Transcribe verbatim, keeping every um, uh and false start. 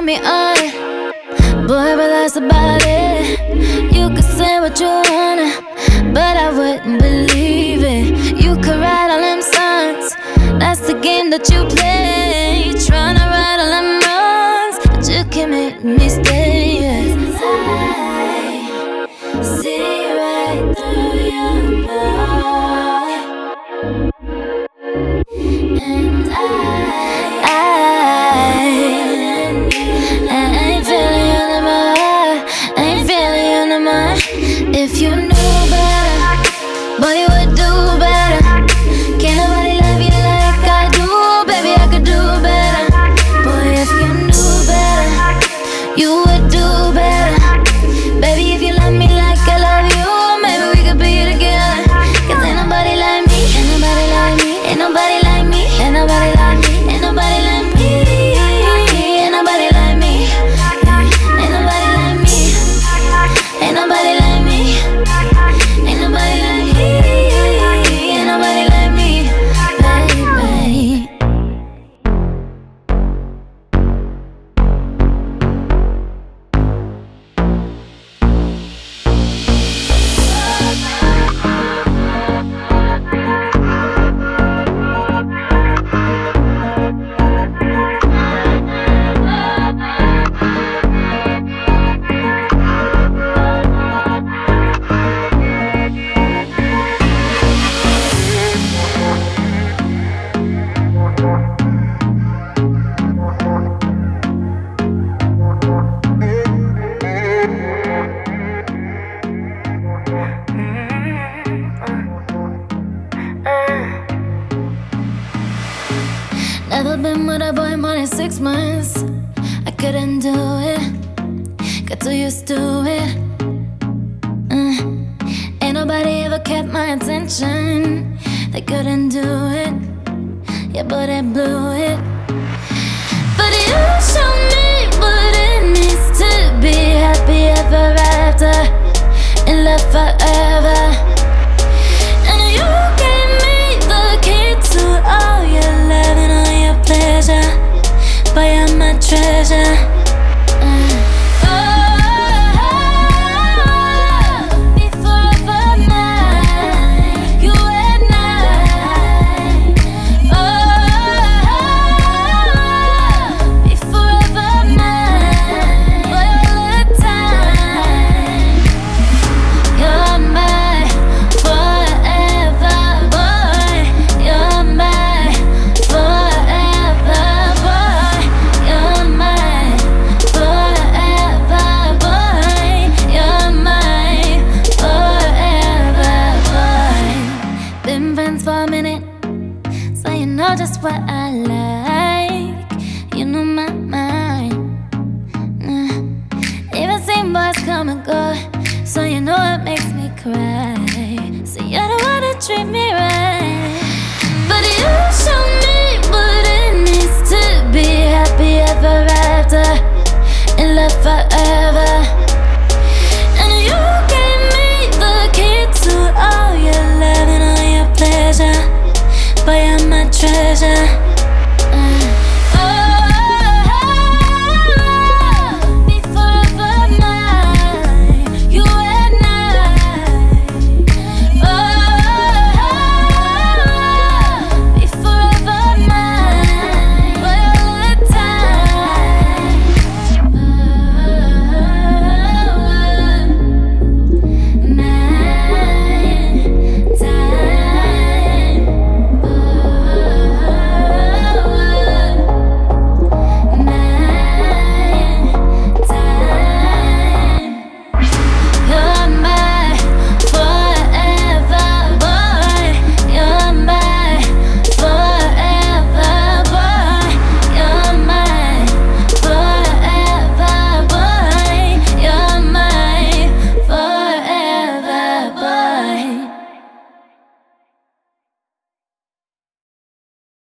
me on, boy, but that's about it. You could say what you wanna, but I wouldn't believe it. You could write all them songs, that's the game that you play. Tryna right all them wrongs, but you can make me stay. Yes. I see right through your mind, and I, I, I ain't feeling you no more. I ain't feeling you no more. If you knew better, boy, you would do better. Can't nobody love you like I do, baby, I could do better. Boy, if you knew better, you would do better. Baby, if you love me like I love you, maybe we could be together. Cause ain't nobody like me, ain't nobody like me, ain't nobody like me, ain't nobody like me, ain't nobody like me, ain't nobody like me, ain't nobody like me, ain't nobody like me, ain't nobody like me, ain't nobody like me, baby. Never been with a boy more than six months. I couldn't do it, got too used to it. uh, Ain't nobody ever kept my attention. They couldn't do it, yeah, but they blew it. But you showed me what it means to be happy ever after, in love forever. And you gave me the key to all your love and all your pleasure. Boy, you're my treasure. uh. Just what I like, you know my mind. uh, Even seen boys come and go, so you know it makes me cry. So you're the one that treat me right. But you showed me what it means to be happy ever after, in love forever. And you gave me the key to all your love and all your pleasure. Boy, you're my treasure.